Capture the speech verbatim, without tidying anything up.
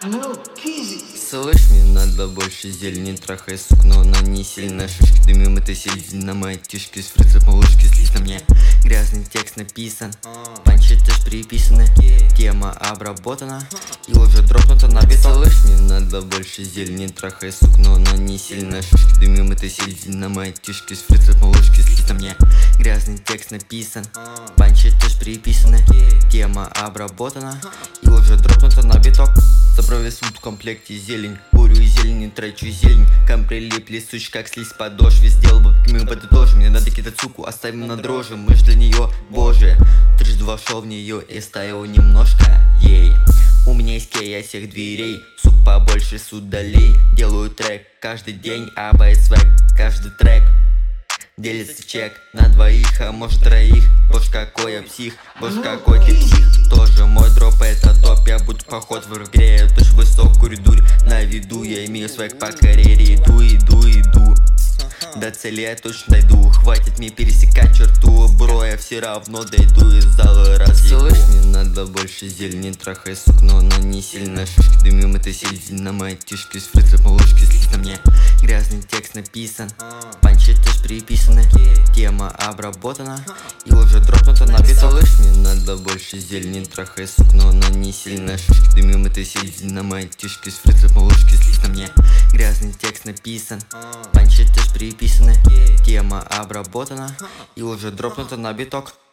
Ну, кизи. Слышь, мне надо больше зелени, трахай, сук, но она не сильно. Шишки дымим, это сельдь на моей тишке. С фрицев малышки слизь на мне. Грязный текст написан, панчи теж приписаны. Тема обработана и уже дропнута на бетон. Слышь, мне надо больше зелени, трахай, сук, но она не сильно. Шишки дымим, это сельдь на моей тишке. С фрицев малышки слизь на мне. Грязный текст написан, панчи теж приписаны. Тема обработана и уже дропнута на биток. Собрал весь в комплекте зелень, курю и зелень, трачу зелень. Кам прилипли, суч, как слизь с подошвы. Сделал бы, мы подытожим, мне надо кидать суку, оставим на дрожжи. Мы ж для нее боже. Трижды вошел в нее и ставил немножко ей. У меня есть кей, я всех дверей, сук побольше с удалей. Делаю трек каждый день, а свек каждый трек. Делится чек на двоих, а может троих. Боже, какой я псих, боже, какой ты псих. Тоже мой дроп, это топ, я буду поход в игре. Я тоже высокую дурь на виду, я имею свек по карьере. Иду, иду, иду, до цели я точно дойду. Хватит мне пересекать черту, бро, я все равно дойду из зала разъебу. Слышь, мне надо больше зелени, трахай, сук, но она не сильно. Шишки дымим, это сельдь на моей тишке. С фрицев малышки слизь на мне. Грязный текст написан, панчи теж приписаны. Тема обработана и уже дропнута на биток. Слышь, мне надо больше зелени, трахай, сук, но она не сильно. Шишки дымим, это сельдь на моей тишке. С фрицев малышки слизь на мне. Грязный текст написан, панчи теж приписаны. Тема обработана и уже дропнута на биток.